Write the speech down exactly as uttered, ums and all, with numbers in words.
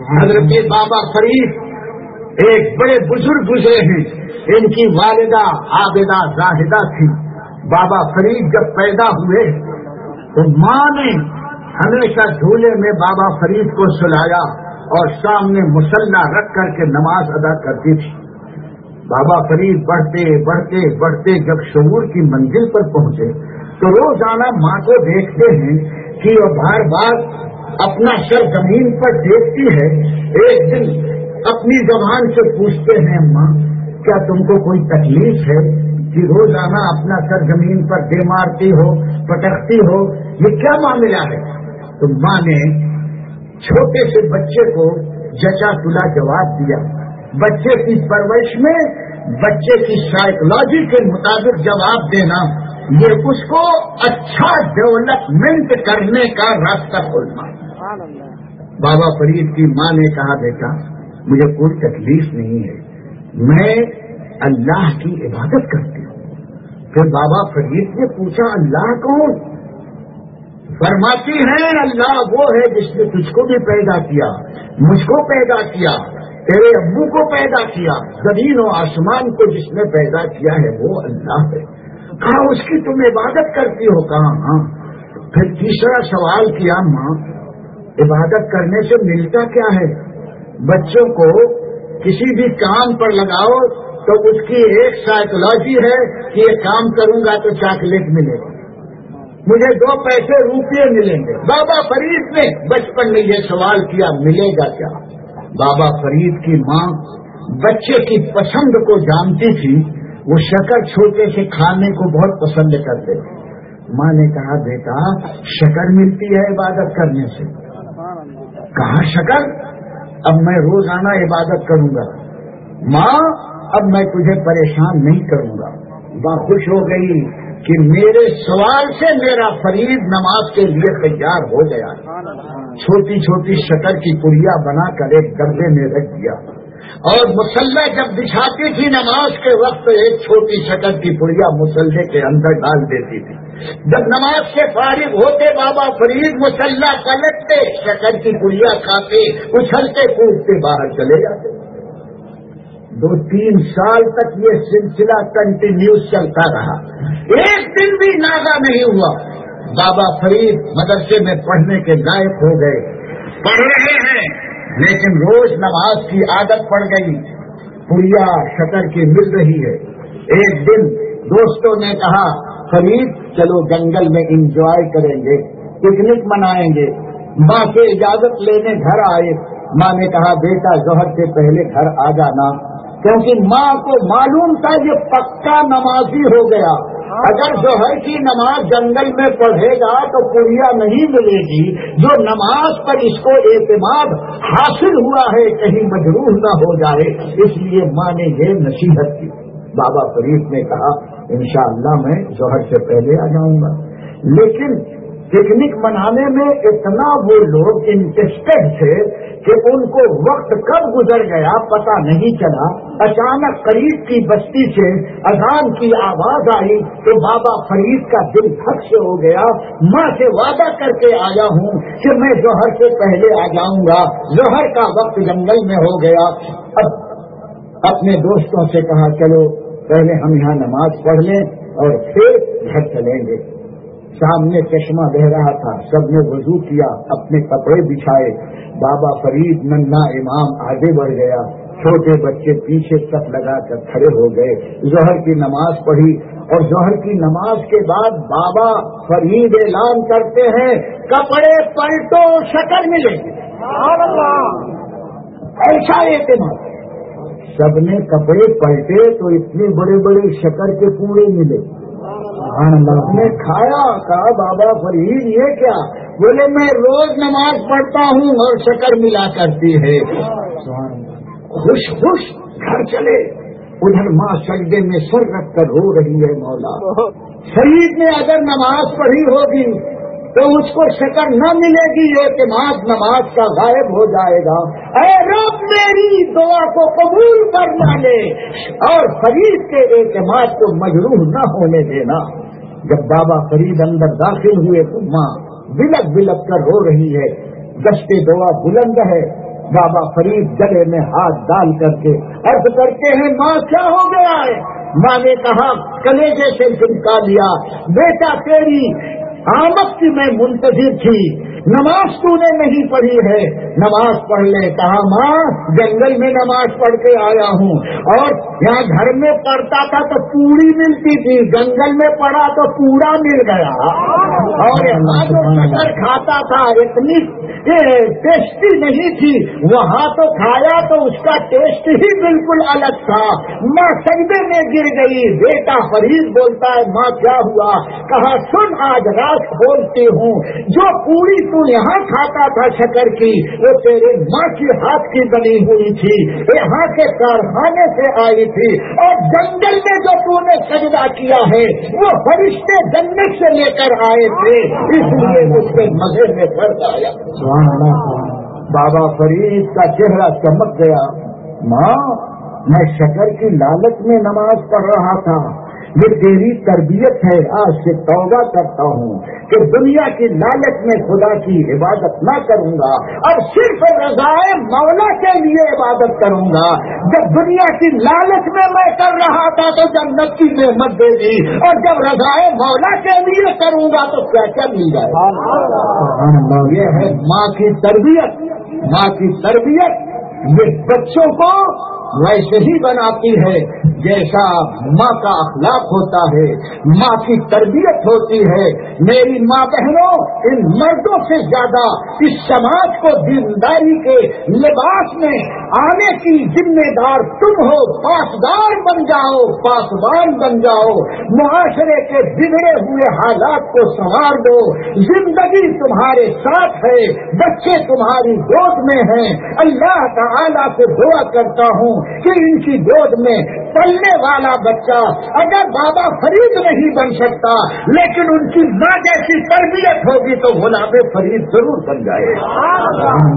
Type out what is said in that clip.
حضرت بابا فرید ایک بڑے بزرگ گزرے ہیں. ان کی والدہ عابدہ زاہدہ تھی. بابا فرید جب پیدا ہوئے تو ماں نے ہمیشہ جھولے میں بابا فرید کو سلایا اور سامنے مصلی رکھ کر کے نماز ادا کرتی تھی. بابا فرید بڑھتے بڑھتے بڑھتے جب شعور کی منزل پر پہنچے تو روزانہ ماں کو دیکھتے ہیں کہ وہ بار بار اپنا سر زمین پر دیکھتی ہے. ایک دن اپنی زبان سے پوچھتے ہیں ماں کیا تم کو کوئی تکلیف ہے کہ روزانہ اپنا سر زمین پر دے مارتی ہو پٹکتی ہو, یہ کیا معاملہ ہے؟ تو ماں نے چھوٹے سے بچے کو جچا تلا جواب دیا. بچے کی پرورش میں بچے کی سائیکولوجی کے مطابق جواب دینا یہ اس کو اچھا ڈیولپمنٹ کرنے کا راستہ کھولنا. بابا فرید کی ماں نے کہا بیٹا مجھے کوئی تکلیف نہیں ہے, میں اللہ کی عبادت کرتی ہوں. پھر بابا فرید نے پوچھا اللہ کون؟ فرماتی ہیں اللہ وہ ہے جس نے تجھ کو بھی پیدا کیا, مجھ کو پیدا کیا, تیرے ابو کو پیدا کیا, زمین و آسمان کو جس نے پیدا کیا ہے وہ اللہ ہے. کہا اس کی تم عبادت کرتی ہو؟ کہا ہاں. پھر تیسرا سوال کیا ماں عبادت کرنے سے ملتا کیا ہے؟ بچوں کو کسی بھی کام پر لگاؤ تو اس کی ایک سائیکولوجی ہے کہ یہ کام کروں گا تو چاکلیٹ ملے گا, مجھے دو پیسے روپیے ملیں گے. بابا فرید نے بچپن میں یہ سوال کیا ملے گا کیا؟ بابا فرید کی ماں بچے کی پسند کو جانتی تھی. وہ شکر چھوٹے سے کھانے کو بہت پسند کرتے تھے. ماں نے کہا بیٹا شکر ملتی ہے عبادت کرنے سے. کہا شکر؟ اب میں روزانہ عبادت کروں گا. ماں اب میں تجھے پریشان نہیں کروں گا. ماں خوش ہو گئی کہ میرے سوال سے میرا فرید نماز کے لیے تیار ہو گیا. چھوٹی چھوٹی شکر کی پڑیا بنا کر ایک ڈبے میں رکھ دیا اور مصلی جب بچھاتی تھی نماز کے وقت ایک چھوٹی شکر کی پڑیا مصلی کے اندر ڈال دیتی تھی. جب نماز سے فارغ ہوتے بابا فرید مصلی پلٹتے, شکر کی پڑیا کھاتے, اچھلتے کودتے باہر چلے جاتے. دو تین سال تک یہ سلسلہ کنٹینیوس چلتا رہا. ایک دن بھی ناغہ نہیں ہوا. بابا فرید مدرسے میں پڑھنے کے لائق ہو گئے, پڑھ رہے ہیں لیکن روز نماز کی عادت پڑ گئی. پڑیا شکر کی مل رہی ہے. ایک دن دوستوں نے کہا فرید چلو جنگل میں انجوائے کریں گے, پکنک منائیں گے. ماں سے اجازت لینے گھر آئے. ماں نے کہا بیٹا ظہر سے پہلے گھر آ جانا, کیونکہ ماں کو معلوم تھا یہ پکا نمازی ہو گیا. اگر ظہر کی نماز جنگل میں پڑھے گا تو پڑیا نہیں ملے گی. جو نماز پر اس کو اعتماد حاصل ہوا ہے کہیں مجروح نہ ہو جائے, اس لیے ماں نے یہ نصیحت کی. بابا فرید نے کہا انشاءاللہ میں ظہر سے پہلے آ جاؤں گا. لیکن پکنک منانے میں اتنا وہ لوگ انٹرسٹڈ تھے کہ ان کو وقت کب گزر گیا پتہ نہیں چلا. اچانک قریب کی بستی سے اذان کی آواز آئی تو بابا فرید کا دل دھک سے ہو گیا. ماں سے وعدہ کر کے آیا ہوں کہ میں ظہر سے پہلے آ جاؤں گا. ظہر کا وقت جنگل میں ہو گیا. اب اپنے دوستوں سے کہا چلو پہلے ہم یہاں نماز پڑھ لیں اور پھر گھر چلیں گے. سامنے چشمہ بہ رہا تھا. سب نے وضو کیا, اپنے کپڑے بچھائے. بابا فرید ننھا امام آگے بڑھ گیا, چھوٹے بچے پیچھے صف لگا کر کھڑے ہو گئے. ظہر کی نماز پڑھی اور ظہر کی نماز کے بعد بابا فرید اعلان کرتے ہیں کپڑے پلٹو شکر ملے گی. ایسا اعتماد. سب نے کپڑے پلٹے تو اتنے بڑے بڑے شکر کے پوڑے ملے. نے کھایا. کہا بابا فرید یہ کیا؟ بولے میں روز نماز پڑھتا ہوں اور شکر ملا کرتی ہے. خوش خوش گھر چلے. ادھر ماں سجدے میں سر رکھ کر رو رہی ہے مولا فرید نے اگر نماز پڑھی ہوگی تو اس کو شکر نہ ملے گی, اعتماد نماز کا غائب ہو جائے گا. اے رب میری دعا کو قبول فرما لے اور فرید کے اعتماد کو مجروح نہ ہونے دینا. جب بابا فرید اندر داخل ہوئے تو ماں بلک بلک کر رو رہی ہے. دشت دعا بلند ہے. بابا فرید گلے میں ہاتھ ڈال کر کے عرض کرتے ہیں ماں کیا ہو گیا ہے؟ ماں نے کہا کلیجے سے چمکا لیا، بیٹا تیری آمد کی میں منتظر تھی، نماز تو نے نہیں پڑھی ہے، نماز پڑھ لے۔ کہا ماں جنگل میں نماز پڑھ کے آیا ہوں، اور یہاں گھر میں پڑھتا تھا تو پوڑی ملتی تھی، جنگل میں پڑھا تو پوڑا مل گیا، اور یہاں جو شکر کھاتا تھا اتنی ٹیسٹی نہیں تھی، وہاں تو کھایا تو اس کا ٹیسٹ ہی بالکل الگ تھا۔ ماں سجدے میں گر گئی۔ بیٹا فرید بولتا ہے ماں کیا ہوا؟ کہا سن آج رات بولتی ہوں، جو پوری تو یہاں کھاتا تھا شکر کی، وہ تیرے ماں کی ہاتھ کی بنی ہوئی تھی، یہاں کے کارخانے سے آئی تھی، اور جنگل میں جو تو نے سجدہ کیا ہے وہ فرشتے جنت سے لے کر آئے تھے، اس لیے مجھ سے مزے میں فرق آیا۔ بابا فرید کا چہرہ چمک گیا۔ ماں میں شکر کی لالچ میں نماز پڑھ رہا تھا، یہ تیری تربیت ہے، آج سے توبہ کرتا ہوں کہ دنیا کی لالچ میں خدا کی عبادت نہ کروں گا، اور صرف رضائے مولا کے لیے عبادت کروں گا۔ جب دنیا کی لالچ میں میں کر رہا تھا تو جنت کی نعمت دے دی، اور جب رضائے مولا کے لیے کروں گا تو کیا کیا مل جائے گا۔ یہ ہے ماں کی تربیت۔ ماں کی تربیت یہ بچوں کو ویسے ہی بناتی ہے جیسا ماں کا اخلاق ہوتا ہے، ماں کی تربیت ہوتی ہے۔ میری ماں بہنوں، ان مردوں سے زیادہ اس سماج کو دینداری کے لباس میں آنے کی ذمہ دار تم ہو۔ پاسدار بن جاؤ، پاسبان بن جاؤ، معاشرے کے بگڑے ہوئے حالات کو سنوار دو۔ زندگی تمہارے ساتھ ہے، بچے تمہاری گود میں ہیں۔ اللہ تعالیٰ سے دعا کرتا ہوں کہ ان کی گود میں پلنے والا بچہ اگر بابا فرید نہیں بن سکتا لیکن ان کی ماں جیسی تربیت ہوگی تو غلام فرید ضرور بن جائے۔